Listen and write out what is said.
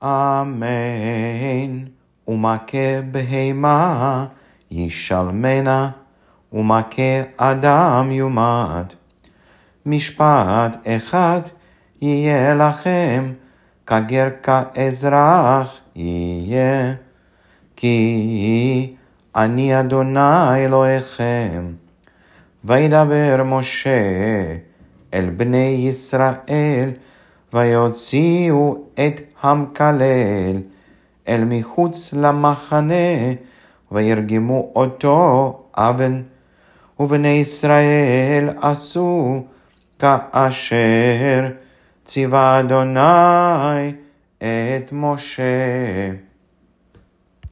אמן. ומכה בהמה ישלמנה, ומכה אדם יומת. משפט אחד יהיה לכם, כגר כאזרח יהיה. כי אני אדוני אלוהיכם. וידבר משה אל בני ישראל, ויוציאו את המקלל אל מחוץ למחנה, וירגמו אותו אבן. ובני ישראל עשו כאשר ציווה אדוני את משה.